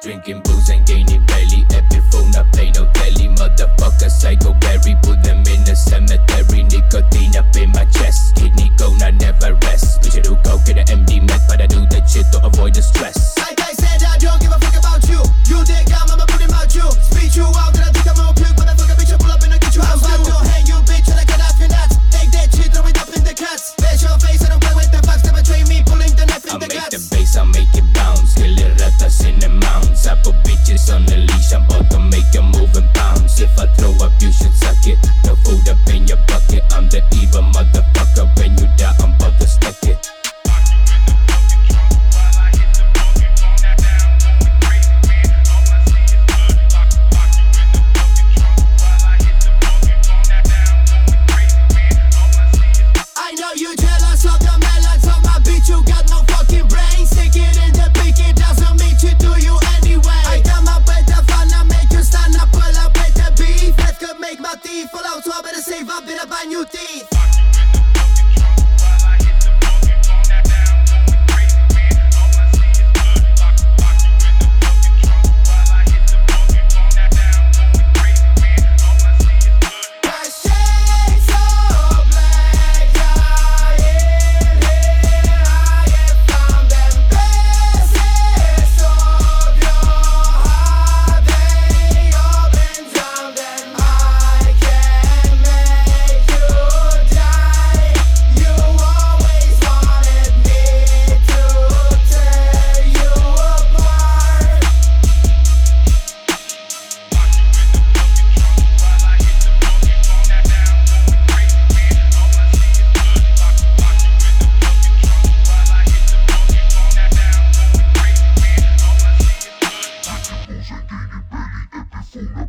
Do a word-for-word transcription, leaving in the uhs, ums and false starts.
Drinking booze and gaining belly. Epiphone, I play no telly. Motherfucker, psycho Gary. Put them in the cemetery. Nicotine up in my chest. Kidney gone, I never rest. Bitch, I do coke and M D meth, but I do that shit to avoid the stress. Like I said, I don't give a fuck about you. You dig I'm I'ma put him out you. Speak you out, then I think I'm gonna puke. Motherfucker, bitch, I pull up and I get you out. I'm about to hang you, bitch, and I cut off your nuts. Take that shit, throw it up in the cuts. Face your face, I don't play with the fucks that betray me. Pulling the knife in I the make guts. the bass, I make it bounce. Kill it, ratas in the mounds. I put bitches on the leash, I'm about to make a move and bounce. If I throw up, you should suck it. No food up in your bucket. I'm the evil motherfucker. When you die, I'm about to stack it. I know you jealous of the melons of my bitch. You got no fucking brain. Stick it in the pick, it doesn't mean shit to you anyway. I come up with the fun, I make you stand up, pull up with the beef. That could make my teeth fall out, so I better save up, better buy new teeth. Full